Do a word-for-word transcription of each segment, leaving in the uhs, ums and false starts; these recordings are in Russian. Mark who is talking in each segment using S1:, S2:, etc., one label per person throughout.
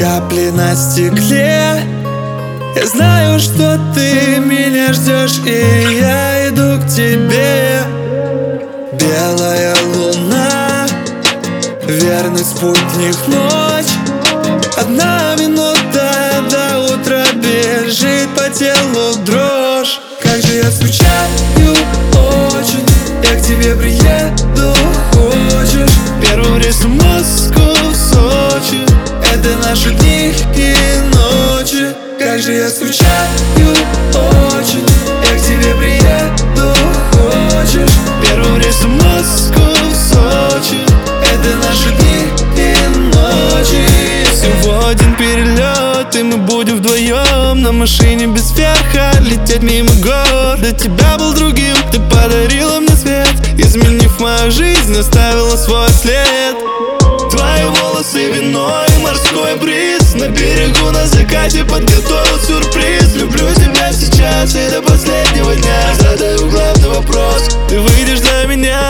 S1: Капли на стекле. Я знаю, что ты меня ждешь, и я иду к тебе. Белая луна, верный спутник ночь. Одна минута до утра бежит по телу дрожь. Как же я скучаю очень, я к тебе приеду, хочешь? Первым рейсом в Москву, в Сочи. Это наши дни и ночи. Как же я скучаю очень, я к тебе приеду, хочешь? Первым рейсом в Москву, в Сочи. Это наши дни и ночи. Всего один перелет, и мы будем вдвоем на машине без верха лететь мимо гор. До тебя был другим, ты подарила мне свет, изменив мою жизнь, оставила свой след. Твои волосы, вино и морской бриз. На берегу на закате подготовил сюрприз. Люблю тебя сейчас и до последнего дня. Задаю главный вопрос: ты выйдешь за меня?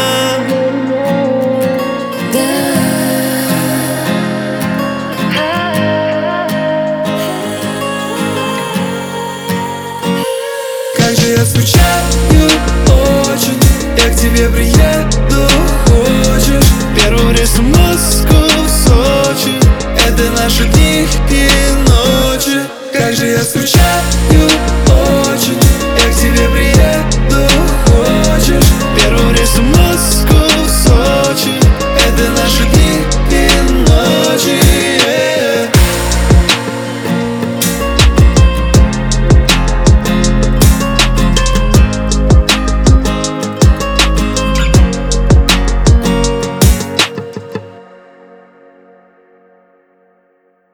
S1: Как же я скучаю очень, я к тебе приеду, хочешь? Первым рейсом в Москву, в Сочи. Это наши дни и ночи. Как же я скучаю